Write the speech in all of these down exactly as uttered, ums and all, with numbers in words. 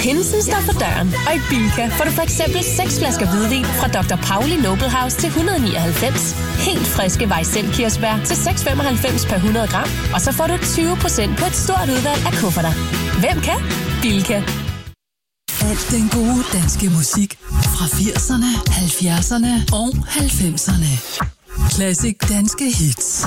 Pinsen står for døren, og i Bilka får du for eksempel seks flasker hvidvin fra doktor Pauli Noble House til et hundrede og nioghalvfems. Helt friske Weissel-kirsebær til seks komma femoghalvfems per hundrede gram. Og så får du tyve procent på et stort udvalg af kufferter. Hvem kan? Bilka. Alt den gode danske musik fra firserne, halvfjerdserne og halvfemserne. Classic danske hits.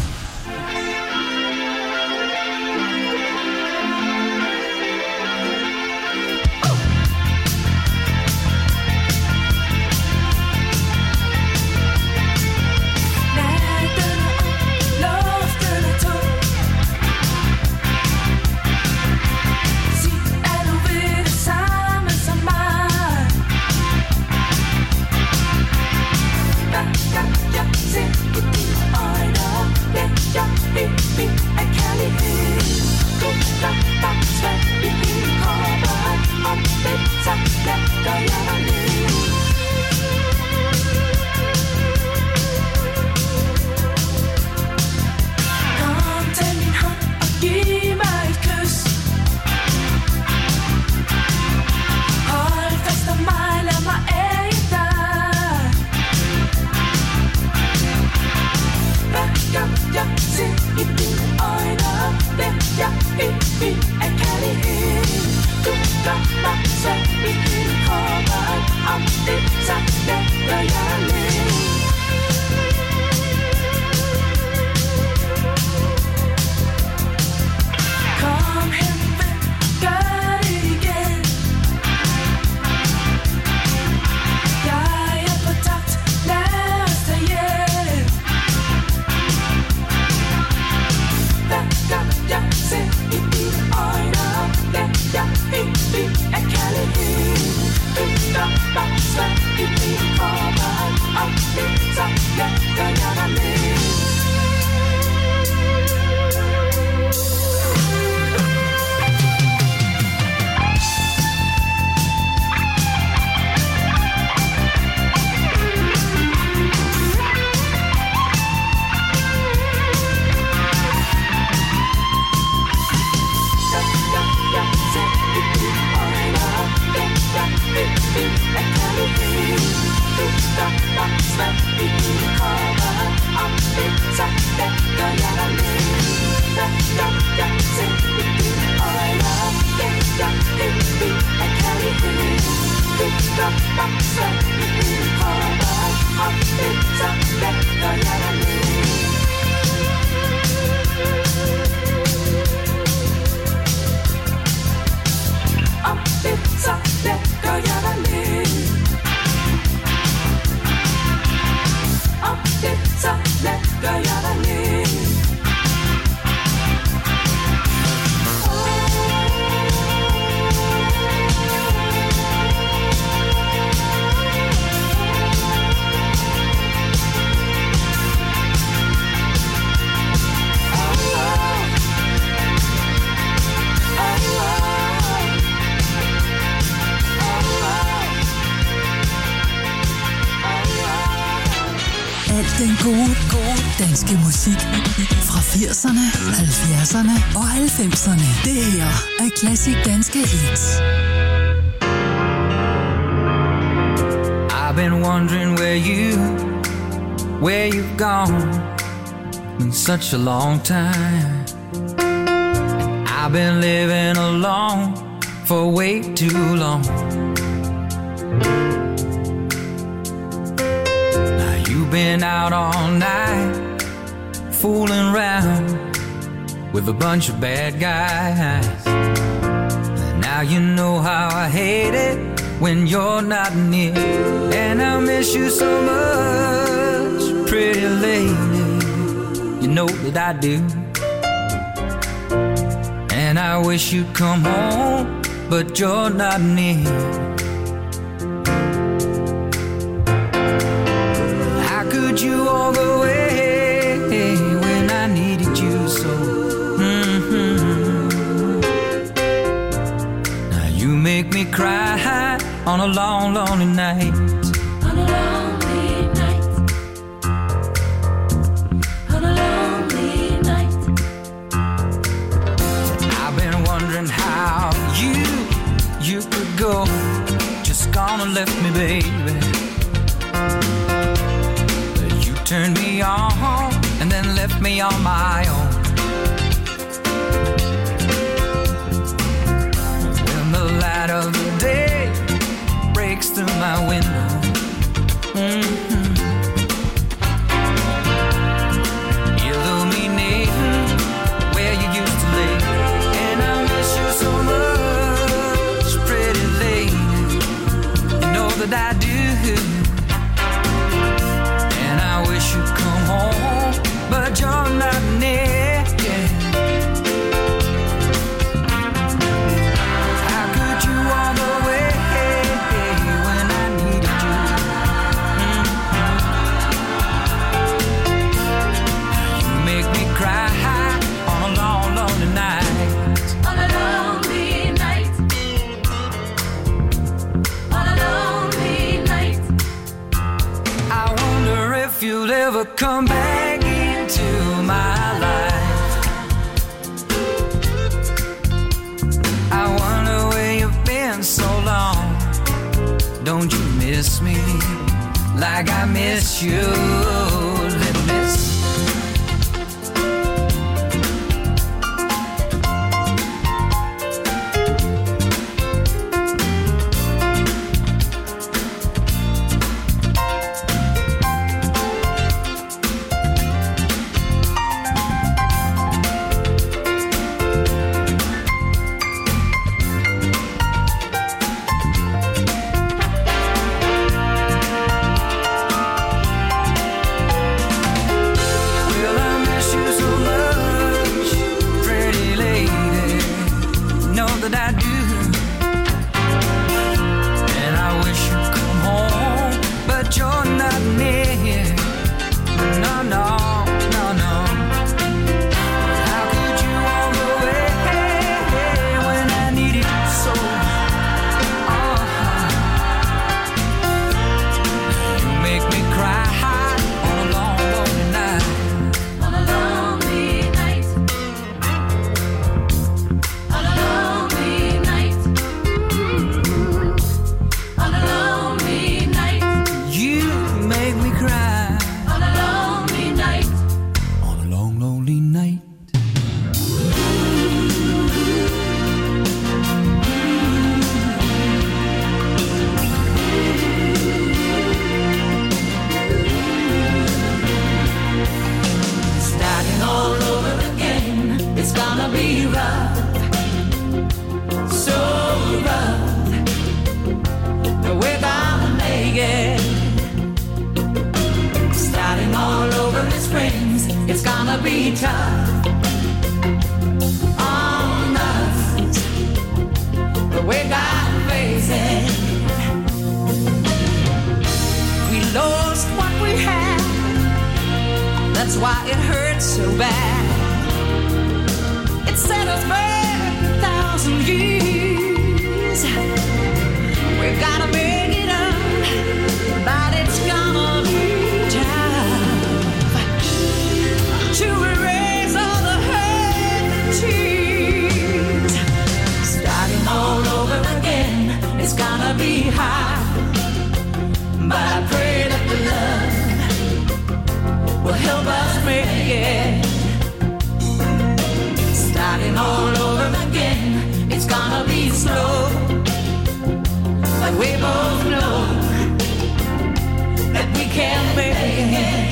Den gode, gode danske musik fra firserne, halvfjerdserne og halvfemserne. Det her er Classic danske hits. I've been wondering where you, where you've gone. Been such a long time. I've been living alone for way too long. Been out all night, fooling around with a bunch of bad guys. And now you know how I hate it when you're not near. And I miss you so much, pretty lady. You know that I do. And I wish you'd come home, but you're not near. You walk away when I needed you so. Mm-hmm. Now you make me cry on a long, lonely night. On a lonely night. On a lonely night. I've been wondering how you, you could go go, just gone and left me, baby. You turned me on and then left me on my own. When the light of the day breaks through my window, mm-hmm. illuminating where you used to lay, and I miss you so much, pretty lady. You know that I do, and I wish you'd come home, but you're not near. Yeah. How could you walk away when I needed you? Mm-hmm. You make me cry on a long, lonely night. On a lonely night. On a lonely night. I wonder if you'll ever come back into my life. I wonder where you've been so long. Don't you miss me like I miss you, little miss? Well, I miss you so much, pretty lady. Know that I do, and I wish you'd come home, but you're not near. No, no, no, no. How could you walk away when I needed you so? Oh, you make me cry on a long, lonely night. On a lonely night. On a lonely night. On a lonely night. You make me cry On a lonely night. on a long, lonely night. Starting all over again. It's gonna be rough. So rough. But we're gonna make it. Starting all over as friends. It's gonna be tough on us. But we gotta face it. We lost what we had. That's why it hurts so bad. It set us back a thousand years. We gotta make it up, but it's gonna be tough to erase all the hurt and tears. Starting all over again, it's gonna be hard, but I pray that the love will help us make it. Starting all over again, it's gonna be slow, but we both know that we can make it.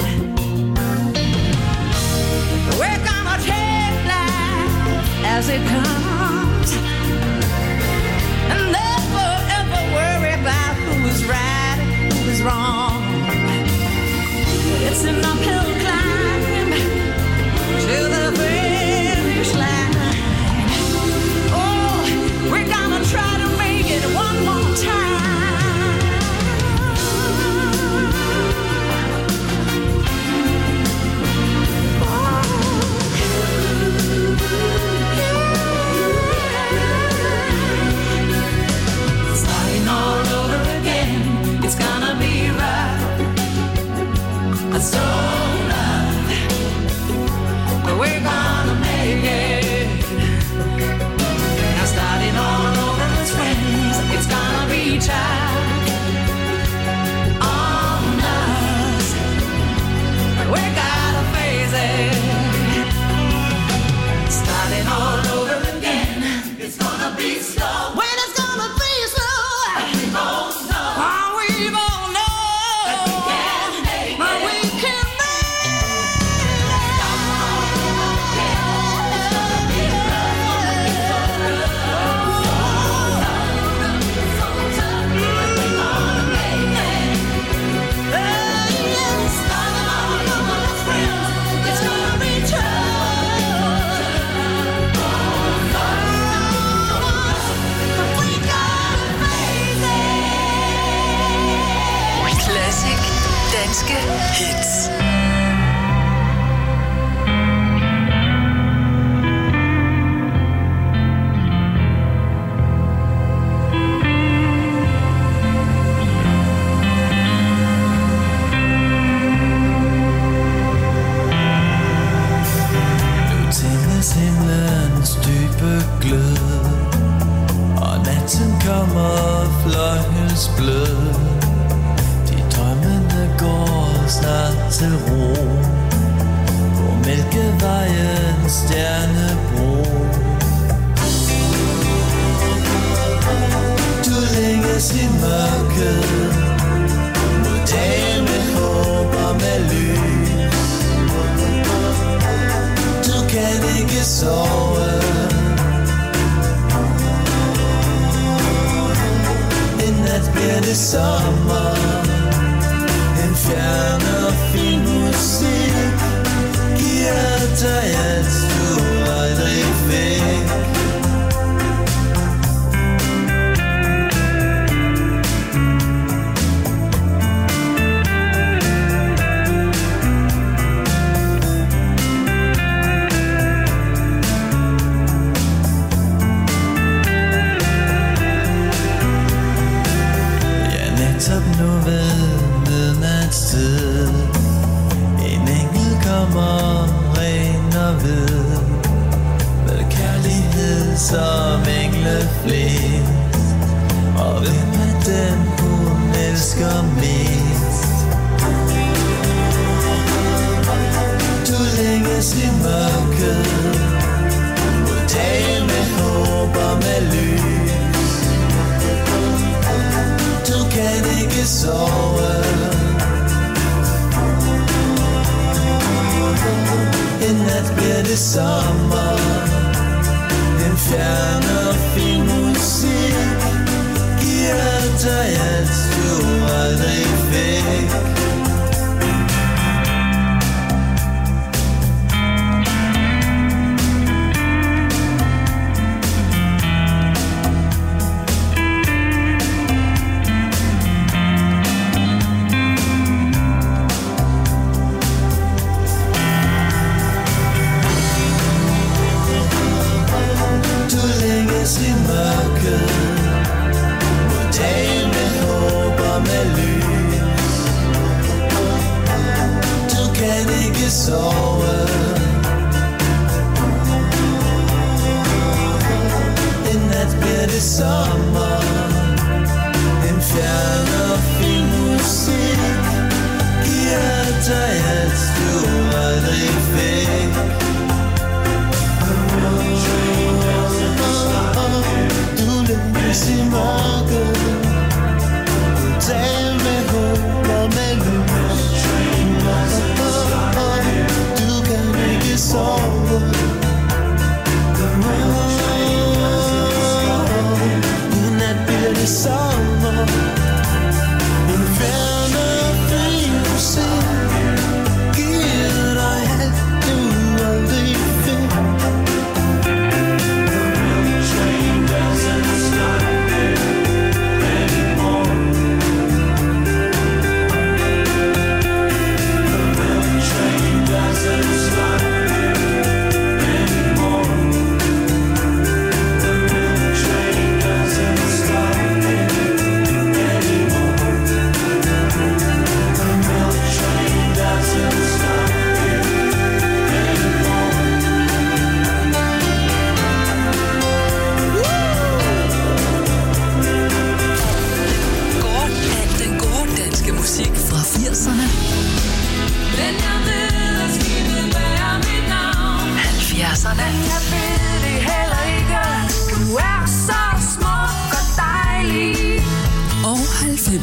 We're gonna take life as it comes, and never ever worry about who is right and who is wrong. It's an uphill climb to the finish line. Oh, we're gonna try to make it one more time. Oh.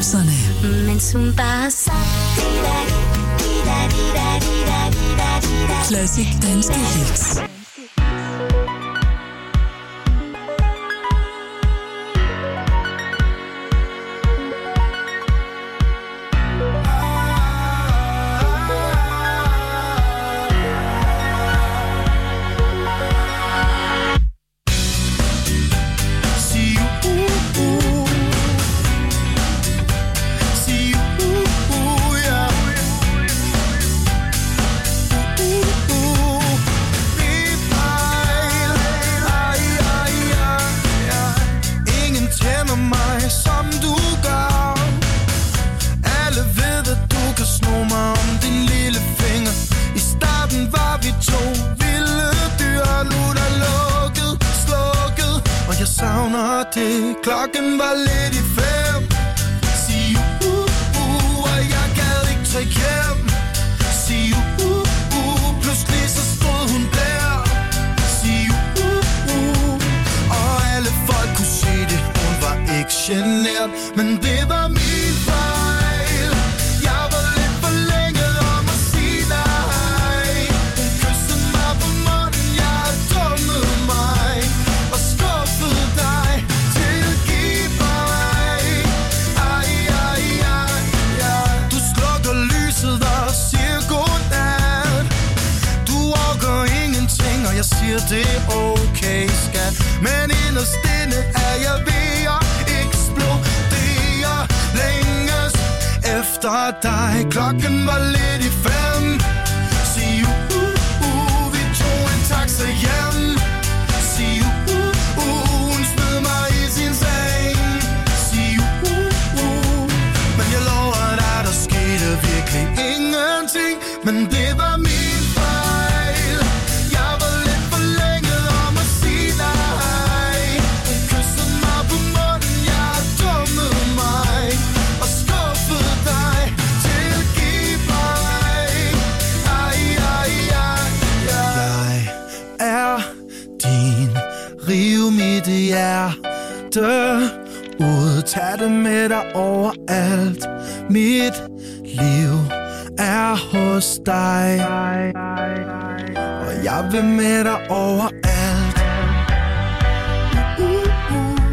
halvfemserne. Mens hun bare sang. Classic danske hits. Klokken var lidt i fem. Sig uh, uh, og jeg gad ikke tage hjem. Sig uh, uh, pludselig så stod hun der. Sig uh, uh, og alle folk kunne se det. Hun var ikke genert, men det var min fejl. Jeg var lidt for længe om at sige nej. Hun kyssede mig på munden, jeg dummede mig og skuffede dig. Jeg siger det er okay, skat, men inderst inde er jeg ved at eksplodere. Længes efter dig. Klokken var lidt i fem. Sig uh, uh, vi tog en taxa hjem. Sig uh, uh, hun smed mig i sin seng. Sig uh, uh, men jeg lover dig, der skete virkelig ingenting. Men det var min fejl. Jeg var lidt for længe om at sige nej. Hun kyssede mig på munden, jeg dummede mig og skuffede dig. Tilgiv mig. Ej, ej, ej, ej. Jeg er din. Riv mit hjerte ud. Tag det med dig overalt. Mit liv er hos dig, og jeg vil med dig overalt. Uh, uh,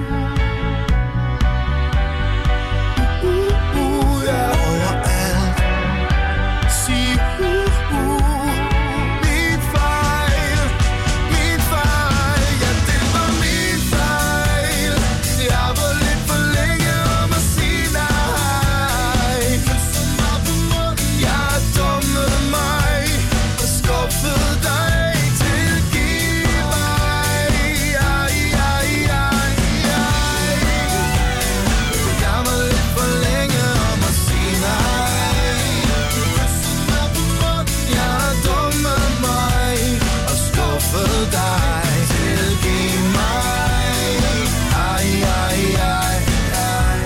uh, uh, yeah. Overalt. Sig uh, uh, min fejl, min fejl, ja det var min fejl. Jeg var lidt for længe om at sige nej. Kyssede mig på munden, jeg dummede mig og skuffede dig. Tilgiv mig. Ej, ej, ej, ej. Jeg var lidt for længe om at sige nej. Kyssede mig på munden, jeg dummede mig og skuffede dig. Tilgiv mig. Ej, ej, ej, ej.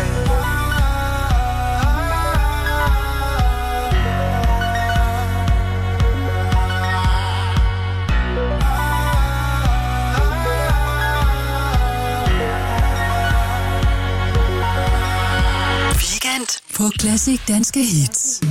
Weekend på Classic danske hits.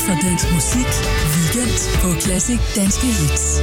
for dansk musik. Weekend på Classic Danske Hits.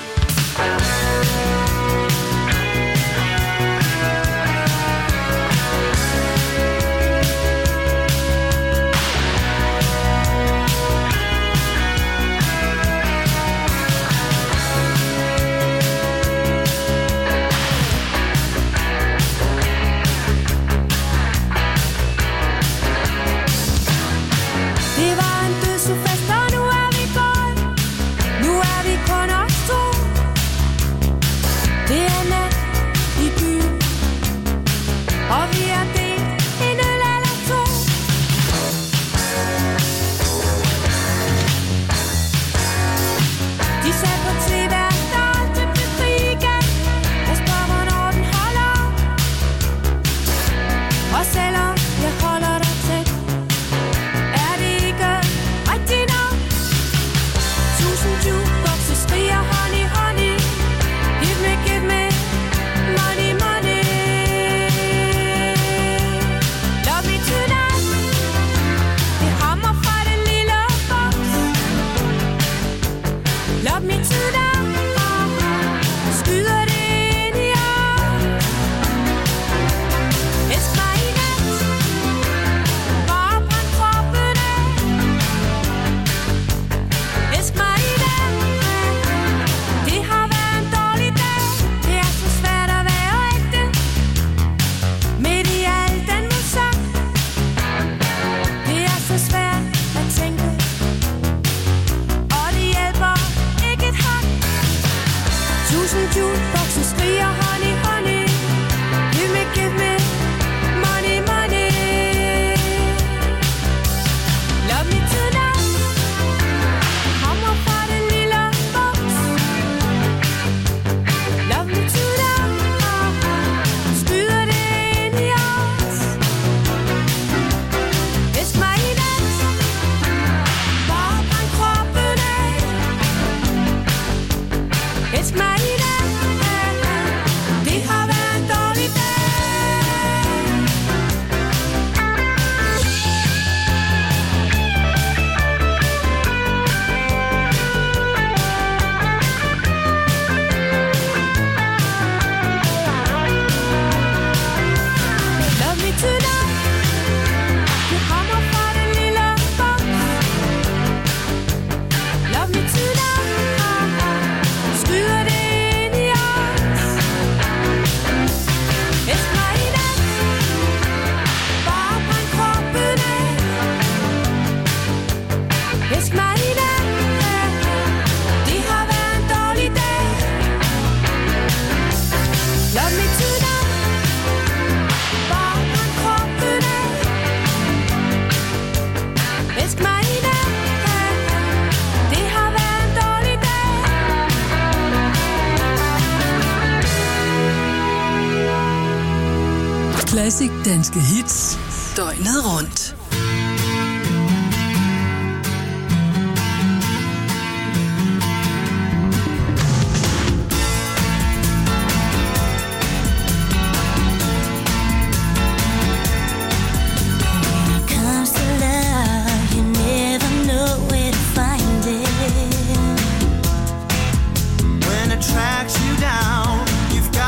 Classic Danske Hits. Døgnet rundt.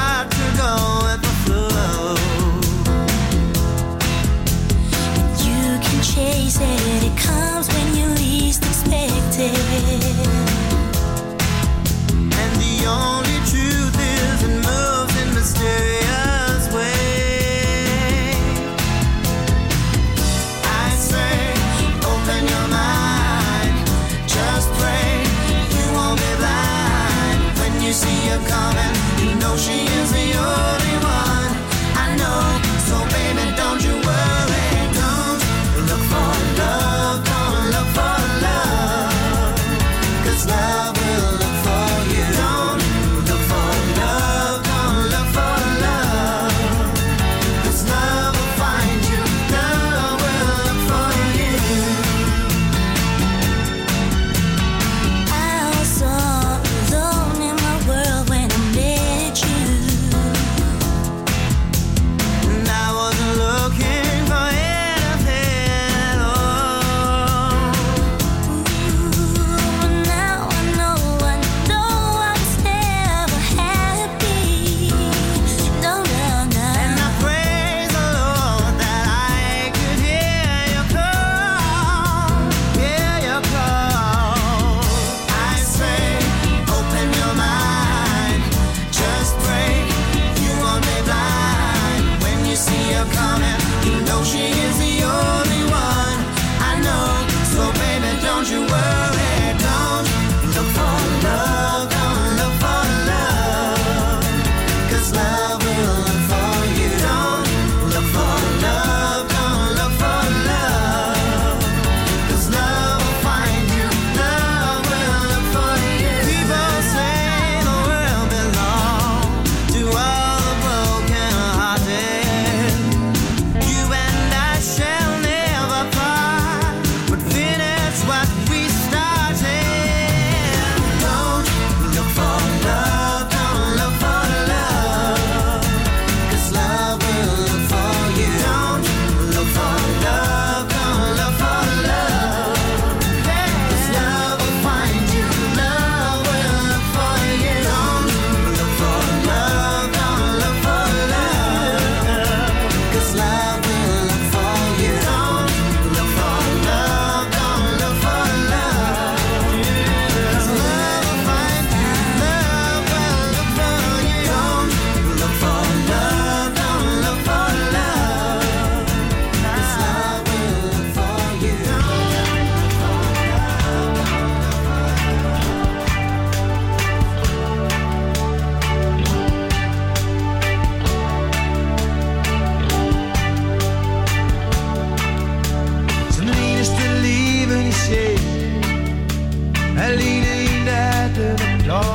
You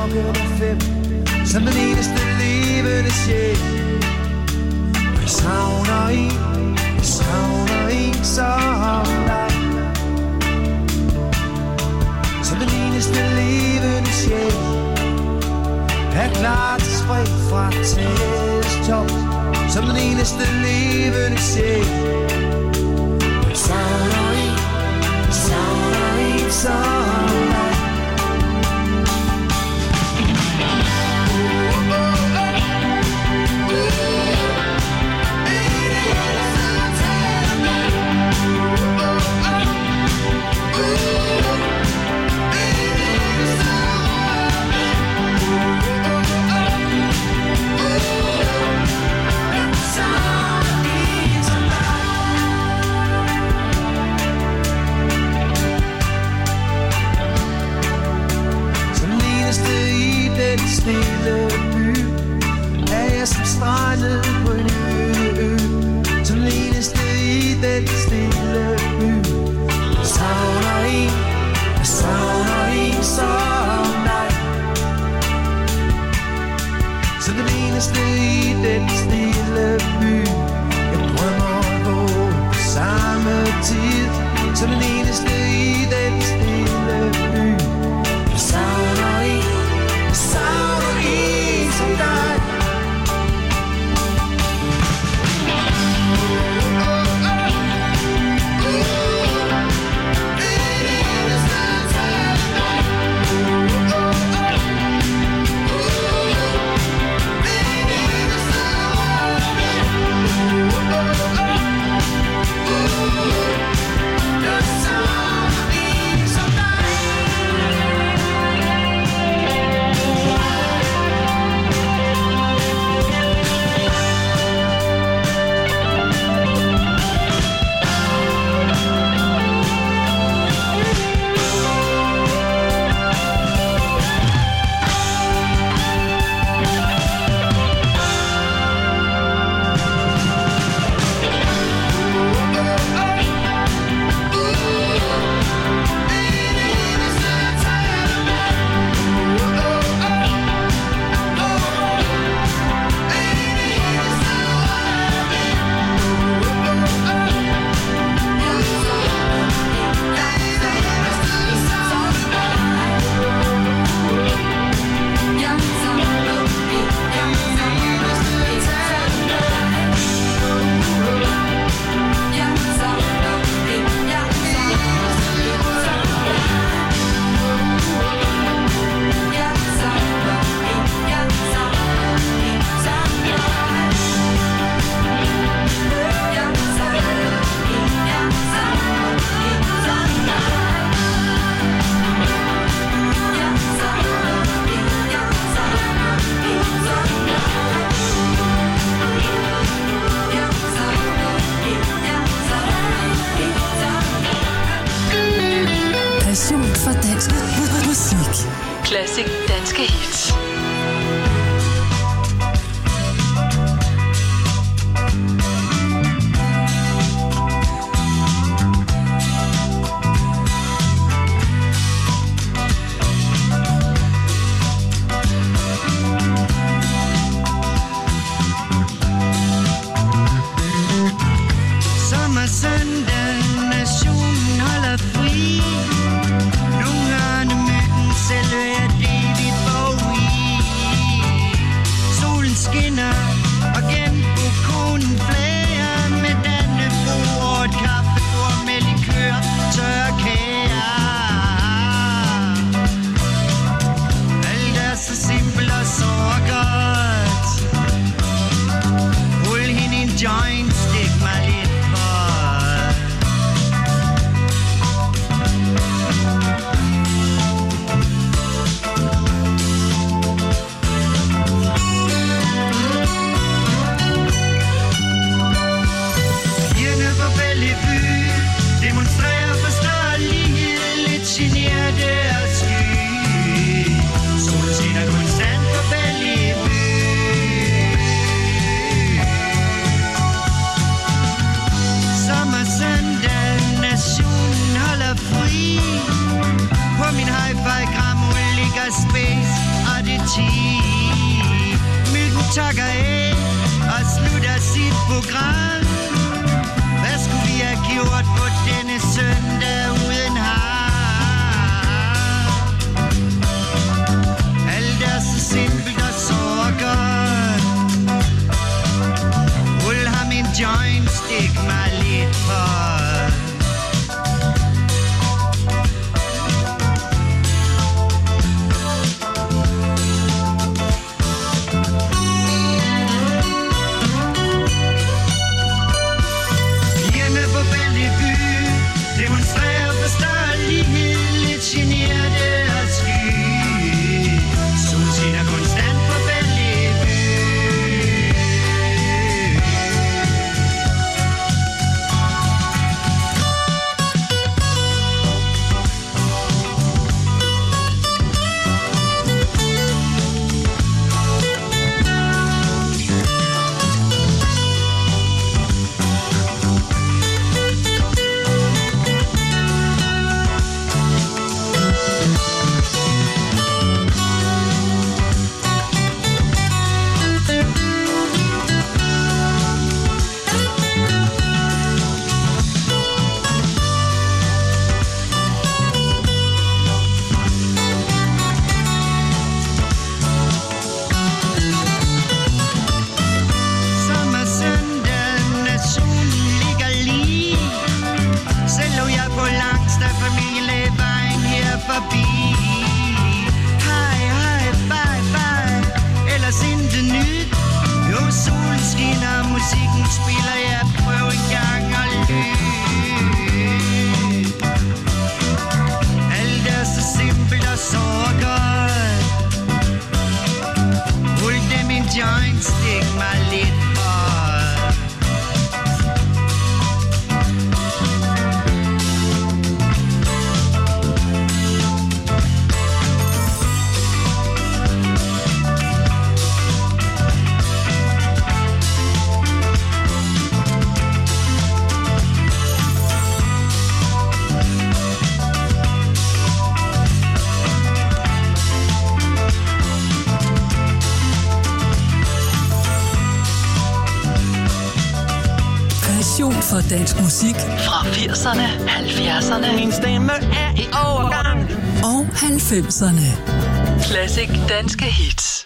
klokken er fem, som den eneste levende sjæl. Og jeg savner en, jeg savner en som dig. Som den eneste levende sjæl, er klar til spring fra teleskop. Som den eneste levende sjæl. Jeg savner en, jeg savner en som dig. Stille by, er jeg som strandet på en ø, som den eneste i den stille by. Jeg savner en, jeg savner en som dig. Som den eneste i den stille by. Jeg drømmer at gå på samme tid, som den eneste i den stille by. Jeg savner en, jeg savner en som dig. Classic danske hits. Selve er David Bowie. generte og sky. Solen skinner konstant på Bellevue. For dansk musik fra firserne, halvfjerdserne, min stemme er i overgang, og halvfemserne. Classic danske hits.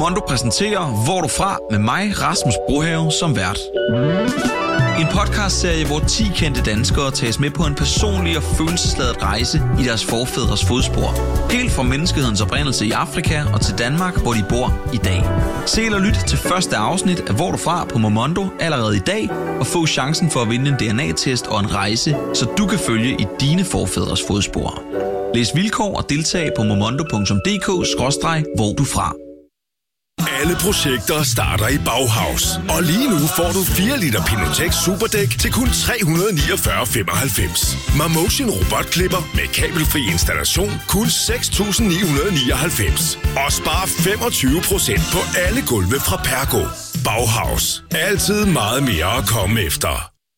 Momondo præsenterer Hvor du fra med mig, Rasmus Brohave, som vært. En podcastserie, hvor ti kendte danskere tages med på en personlig og følelsesladet rejse i deres forfædres fodspor. Helt fra menneskehedens oprindelse i Afrika og til Danmark, hvor de bor i dag. Se eller lyt til første afsnit af Hvor du fra på Momondo allerede i dag, og få chancen for at vinde en D N A-test og en rejse, så du kan følge i dine forfædres fodspor. Læs vilkår og deltag på momondo punktum d k skråstreg hvor du fra. Alle projekter starter i Bauhaus. Og lige nu får du fire liter Pinotex Superdæk til kun tre hundrede niogfyrre komma femoghalvfems. Marmotion robotklipper med kabelfri installation kun seks tusind ni hundrede nioghalvfems. Og spar femogtyve procent på alle gulve fra Pergo. Bauhaus. Altid meget mere at komme efter.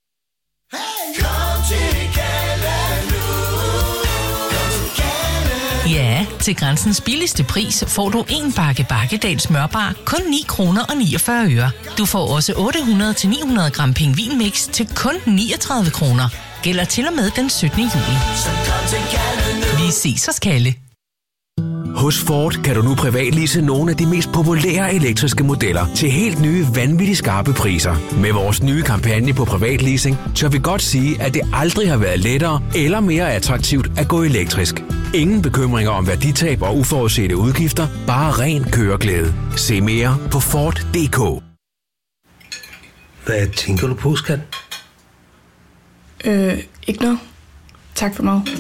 Ja, til Grænsens billigste pris får du en bakke Bakkedal smørbar kun ni kroner og niogfyrre øre. Du får også otte hundrede til ni hundrede gram pingvinmix til kun niogtredive kroner. Gælder til og med den syttende juli. Vi ses hos Kalle. Hos Ford kan du nu privatlease nogle af de mest populære elektriske modeller til helt nye, vanvittigt skarpe priser. Med vores nye kampagne på privatleasing, tør vi godt sige, at det aldrig har været lettere eller mere attraktivt at gå elektrisk. Ingen bekymringer om værditab og uforudsete udgifter, bare ren køreglæde. Se mere på Ford punktum d k. Hvad tænker du på, skat? Øh, ikke noget. Tak for mig.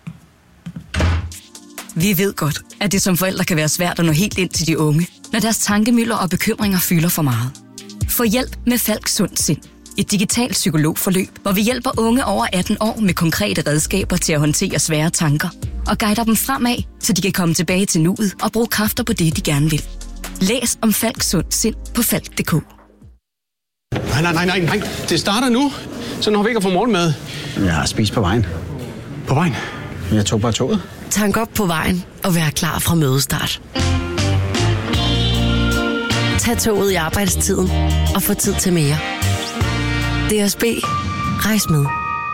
Vi ved godt, at det som forældre kan være svært at nå helt ind til de unge, når deres tankemylder og bekymringer fylder for meget. Få hjælp med Falk Sund Sind. Et digitalt psykologforløb, hvor vi hjælper unge over atten år med konkrete redskaber til at håndtere svære tanker og guider dem fremad, så de kan komme tilbage til nuet og bruge kræfter på det, de gerne vil. Læs om Falk Sund Sind på falk punktum d k. Nej, nej, nej, nej, nej. Det starter nu, så når vi ikke har fået morgenmad. Jeg har spist på vejen. På vejen? Jeg tog bare toget. Tank op på vejen og vær klar fra mødestart. Tag toget i arbejdstiden og få tid til mere. D S B. Rejs med.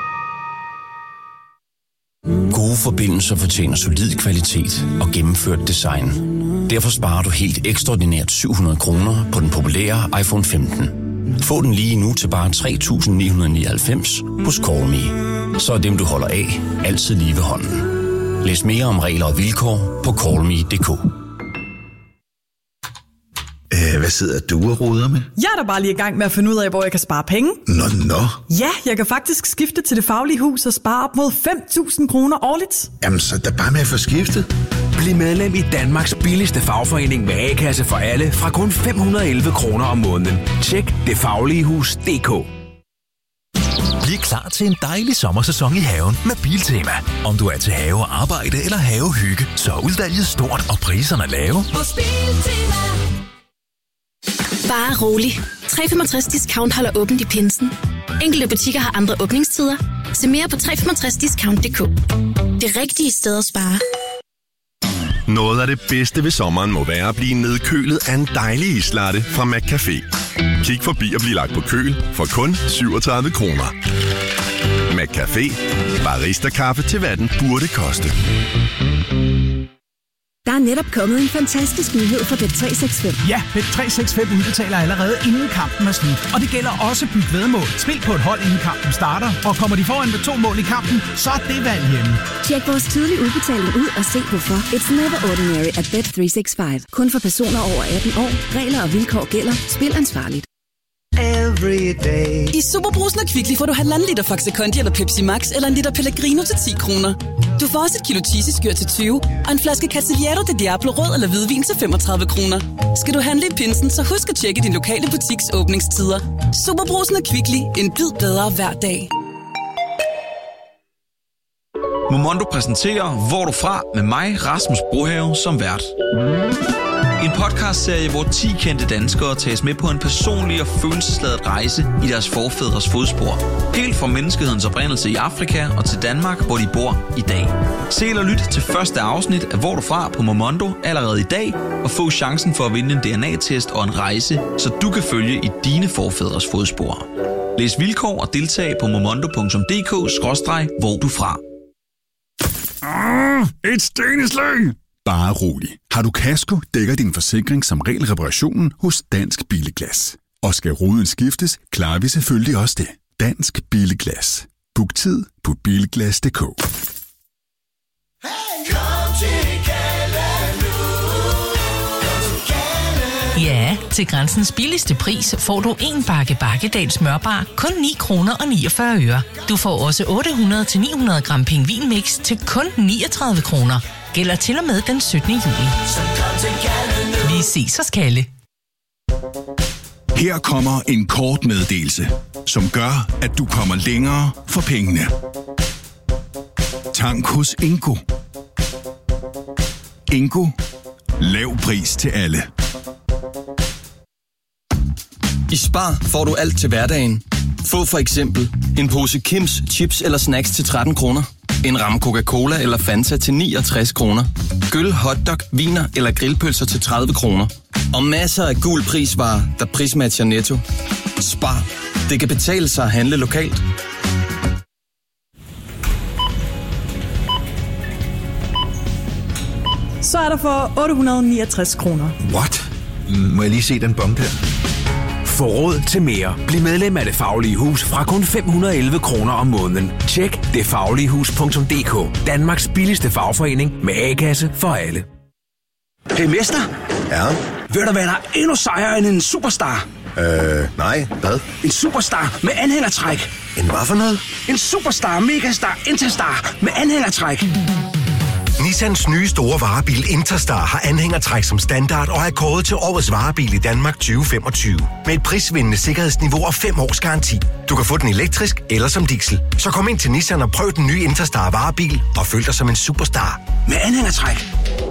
Gode forbindelser fortjener solid kvalitet og gennemført design. Derfor sparer du helt ekstraordinært syv hundrede kroner på den populære iPhone femten. Få den lige nu til bare tre tusind ni hundrede nioghalvfems hos Callme. Så er dem, du holder af, altid lige ved hånden. Læs mere om regler og vilkår på callme punktum d k. Æh, hvad sidder du og roder med? Jeg er da bare lige i gang med at finde ud af, hvor jeg kan spare penge. Nå, nå. Ja, jeg kan faktisk skifte til Det Faglige Hus og spare op mod fem tusind kroner årligt. Jamen, så er der bare med at få skiftet. Bliv medlem i Danmarks billigste fagforening med A-kasse for alle fra kun fem hundrede og elleve kroner om måneden. Tjek det faglige hus punktum d k. Bliv klar til en dejlig sommersæson i haven med Biltema. Om du er til have og arbejde eller havehygge, så er udvalget stort og priserne lave. Bare rolig. tre komma femogtres Discount holder åbent i pinsen. Enkelte butikker har andre åbningstider. Se mere på tre komma femogtres discount punktum d k. Det rigtige sted at spare. Noget af det bedste ved sommeren må være at blive nedkølet af en dejlig islatte fra McCafé. Kig forbi og bliv lagt på køl for kun syvogtredive kroner. McCafé. Barista-kaffe til hvad den burde koste. Der er netop kommet en fantastisk nyhed fra Bet tre seks fem. Ja, Bet tre seks fem udbetaler allerede inden kampen er slut. Og det gælder også byt væddemål. Spil på et hold inden kampen starter. Og kommer de foran med to mål i kampen, så er det valg hjemme. Tjek vores tidlige udbetaling ud og se hvorfor. It's never ordinary at Bet tre seks fem. Kun for personer over atten år. Regler og vilkår gælder. Spil ansvarligt. I Superbrusen og Kvickly får du halvanden liter Faxe Kondi eller Pepsi Max eller en liter Pellegrino til ti kroner. Du får også et kilo cheesy-skyr til tyve og en flaske Castillejo de Diablo rød eller hvidvin til femogtredive kroner. Skal du handle i pinsen, så husk at tjekke din lokale butiks åbningstider. Superbrusen og Kvickly. En bid bedre hver dag. Momondo præsenterer Hvor du fra med mig, Rasmus Brohave, som vært. En podcastserie, hvor ti kendte danskere tages med på en personlig og følelsesladet rejse i deres forfædres fodspor. Helt fra menneskehedens oprindelse i Afrika og til Danmark, hvor de bor i dag. Se eller lyt til første afsnit af Hvor du fra på Momondo allerede i dag, og få chancen for at vinde en D N A-test og en rejse, så du kan følge i dine forfædres fodspor. Læs vilkår og deltag på momondo punktum d k skråstreg hvor du fra. Ah, et sten i slæng! Bare rolig. Har du kasko, dækker din forsikring som regel reparationen hos Dansk Billeglas. Og skal ruden skiftes, klarer vi selvfølgelig også det. Dansk Billeglas. Book tid på bilglas punktum d k. Ja, til Grænsens billigste pris får du en bakke Bakkedal smørbar kun ni kroner og niogfyrre øre. Du får også otte hundrede til ni hundrede gram pingvinmix til kun niogtredive kroner. Gælder til og med den syttende juli. Vi ses hos Kalle. Her kommer en kort meddelelse, som gør, at du kommer længere for pengene. Tank hos Ingo. Ingo. Lav pris til alle. I Spar får du alt til hverdagen. Få for eksempel en pose Kims chips eller snacks til tretten kroner. En ramme Coca-Cola eller Fanta til niogtres kroner. Gyll, hotdog, viner eller grillpølser til tredive kroner. Og masser af gul prisvarer, der prismatcher Netto. Spar. Det kan betale sig at handle lokalt. Så er der for otte hundrede og niogtres kroner. What? Må jeg lige se den bong der? Få råd til mere. Bliv medlem af Det Faglige Hus fra kun fem hundrede og elleve kroner om måneden. Tjek det faglige hus punktum d k. Danmarks billigste fagforening med A-kasse for alle. Hey mester. Ja? Ved du hvad der er endnu sejere end en superstar? Øh, nej. Hvad? En superstar med anhængertræk. En hvad for noget? En superstar, megastar, interstar med anhængertræk. Nissans nye store varebil Interstar har anhængertræk som standard og er kåret til årets varebil i Danmark tyve femogtyve. Med et prisvindende sikkerhedsniveau og fem års garanti. Du kan få den elektrisk eller som diesel. Så kom ind til Nissan og prøv den nye Interstar varebil og føl dig som en superstar. Med anhængertræk.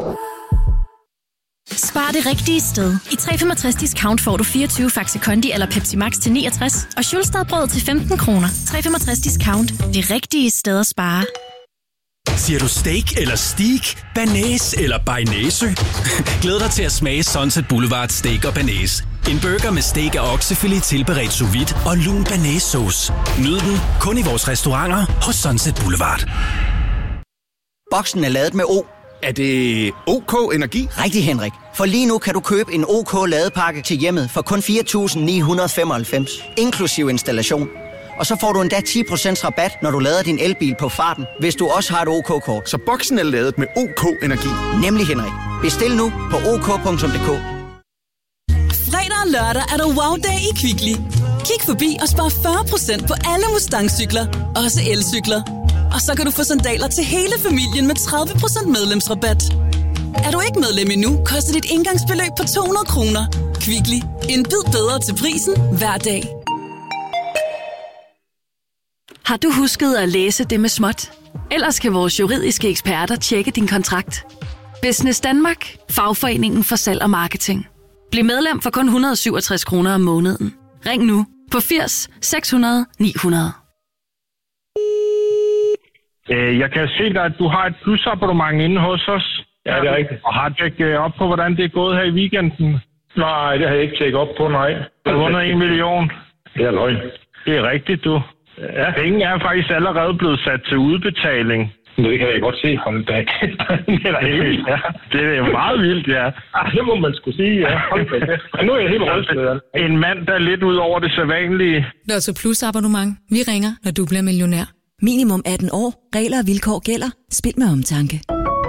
Spar det rigtige sted. I tre komma femogtres discount får du fireogtyve Faxe Kondi eller Pepsi Max til niogtres og Schulstadbrød til femten kroner. tre komma femogtres discount. Det rigtige sted at spare. Siger du steak eller steak, banæs eller bearnaise? Glæd dig til at smage Sunset Boulevard Steak og Banæs. En burger med steak og oksefilet tilberedt sous vide og lun banæssauce. Nyd den kun i vores restauranter hos Sunset Boulevard. Boksen er ladet med O. Er det OK Energi? Rigtig, Henrik. For lige nu kan du købe en OK ladepakke til hjemmet for kun fire tusind ni hundrede og femoghalvfems, inklusiv installation. Og så får du endda ti procent rabat, når du lader din elbil på farten, hvis du også har et OK-kort. Så boksen er ladet med OK Energi? Nemlig, Henrik. Bestil nu på o k punktum d k. Fredag og lørdag er der wow-dag i Kvickly. Kig forbi og spar fyrre procent på alle Mustang-cykler, også elcykler. Og så kan du få sandaler til hele familien med tredive procent medlemsrabat. Er du ikke medlem endnu, koster dit indgangsbeløb på to hundrede kroner. Kvickly. En bid bedre til prisen hver dag. Har du husket at læse det med småt? Ellers kan vores juridiske eksperter tjekke din kontrakt. Business Danmark. Fagforeningen for salg og marketing. Bliv medlem for kun et hundrede og syvogtres kroner om måneden. Ring nu på firs seks hundrede ni hundrede. Jeg kan se dig, at du har et plusabonnement inde hos os. Ja, det er rigtigt. Og har tjekket op på, hvordan det er gået her i weekenden? Nej, det har jeg ikke tjekket op på, nej. Du har vundet en million. Det er løgn. Det er rigtigt, du. Ja. Penge er faktisk allerede blevet sat til udbetaling. Det kan jeg godt se fra den dag. Det er helt, ja. Det er meget vildt, ja. Ah, det må man skulle sige, ja. Og nu er jeg helt rystet. En mand, der er lidt ud over det sædvanlige. Lotto Plus abonnement. Vi ringer, når du bliver millionær. Minimum atten år. Regler og vilkår gælder. Spil med omtanke.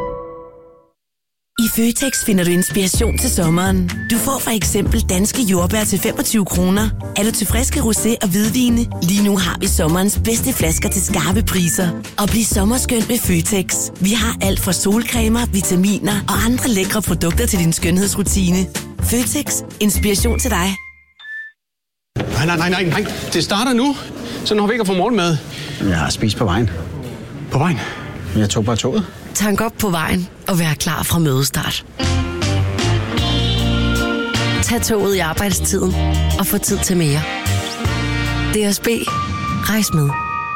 I Føtex finder du inspiration til sommeren. Du får for eksempel danske jordbær til femogtyve kroner. Er du til friske rosé og hvidvine? Lige nu har vi sommerens bedste flasker til skarpe priser. Og bliv sommerskønt med Føtex. Vi har alt fra solcremer, vitaminer og andre lækre produkter til din skønhedsrutine. Føtex. Inspiration til dig. Nej, nej, nej, nej, nej. Det starter nu. Så når vi ikke har fået morgenmad. Jeg har spist på vejen. På vejen? Jeg tog bare toget. Tank op på vejen og vær klar fra mødestart. Tag toget i arbejdstiden og få tid til mere. D S B. Rejs med.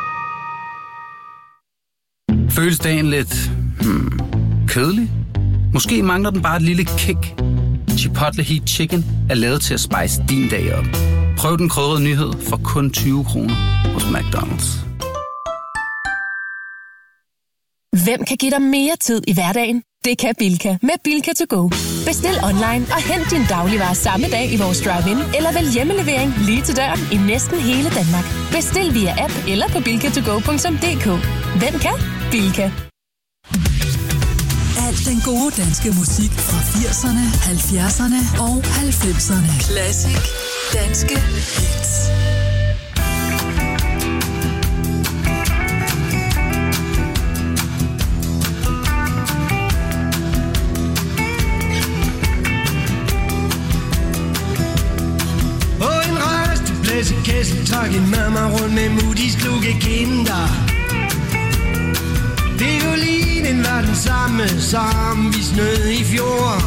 Føles dagen lidt hmm, kedelig? Måske mangler den bare et lille kick. Chipotle Heat Chicken er lavet til at spice din dag op. Prøv den krydrede nyhed for kun tyve kroner hos McDonald's. Hvem kan give dig mere tid i hverdagen? Det kan Bilka med Bilka to go. Bestil online og hent din dagligvarer samme dag i vores drive-in, eller vælg hjemmelevering lige til døren i næsten hele Danmark. Bestil via app eller på bilka to go punktum d k. Hvem kan? Bilka. Al den gode danske musik fra firserne, halvfjerdserne og halvfemserne. Classic danske hits. I Kessel trak en mamma rundt med Moody's kluge kinder. Violinen var den samme, som vi snød i fjor.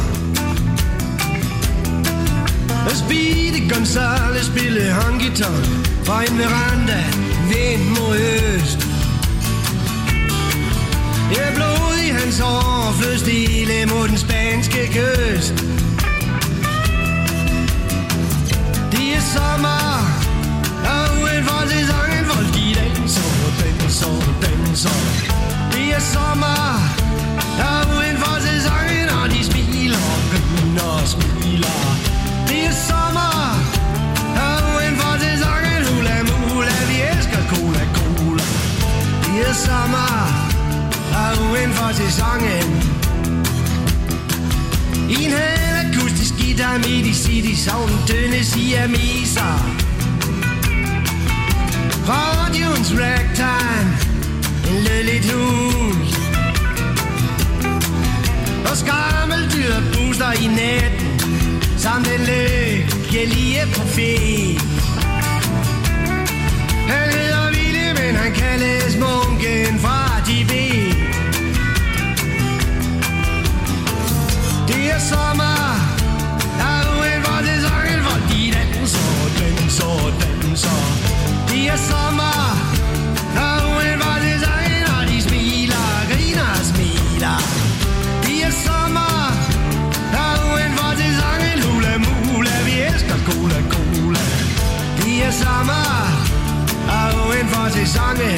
Og Speedy Gonzales spillede honky-tonk fra en veranda, vind mod øst. Jeg blod i hans hår, flød stille mod den spanske kyst. Det er sommer, og udenfor sæsonen, folk de danser, danser, danser. Det er sommer, og udenfor sæsonen, og de smiler, griner og smiler. Det er sommer, og udenfor sæsonen, hula mula, vi elsker cola, cola. Det er sommer, og udenfor sæsonen. I en halv akustisk guitar midt i city, sound tynde siameser. Radioens ragtime, en lødligt hul. Og skammeldyr booster i natten, samt en lykkelige profet. Han hedder Ville, men han kaldes munken fra Tibet. Det er sommer, og udenfor sæsonen, hvor de danser, danser, danser. Det er sommer, og udenfor sæsonen, og de smiler, griner og smiler. Det er sommer, og udenfor sæsonen, hula mula, vi elsker cola, cola. Det er sommer, og udenfor sæsonen.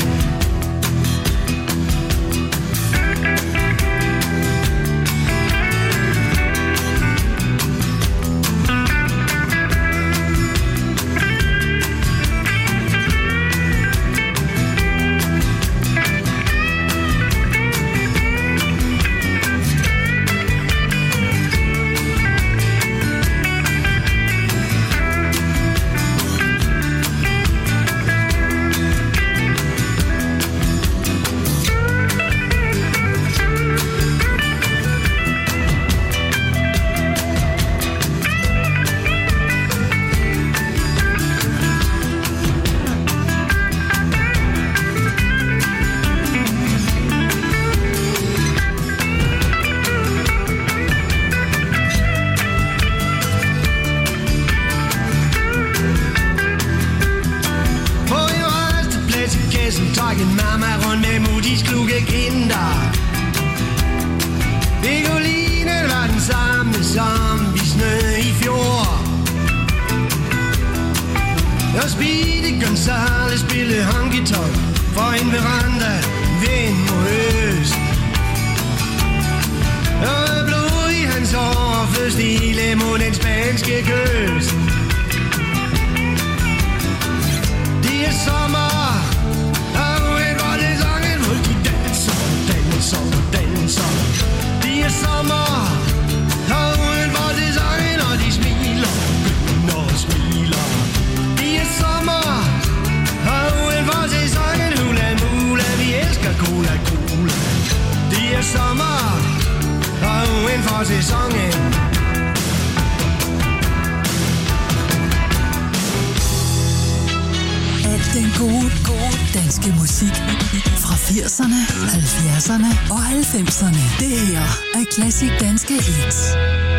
Den gode, gode danske musik fra firserne, halvfjerdserne og halvfemserne. Det her er Classic Danske Hits.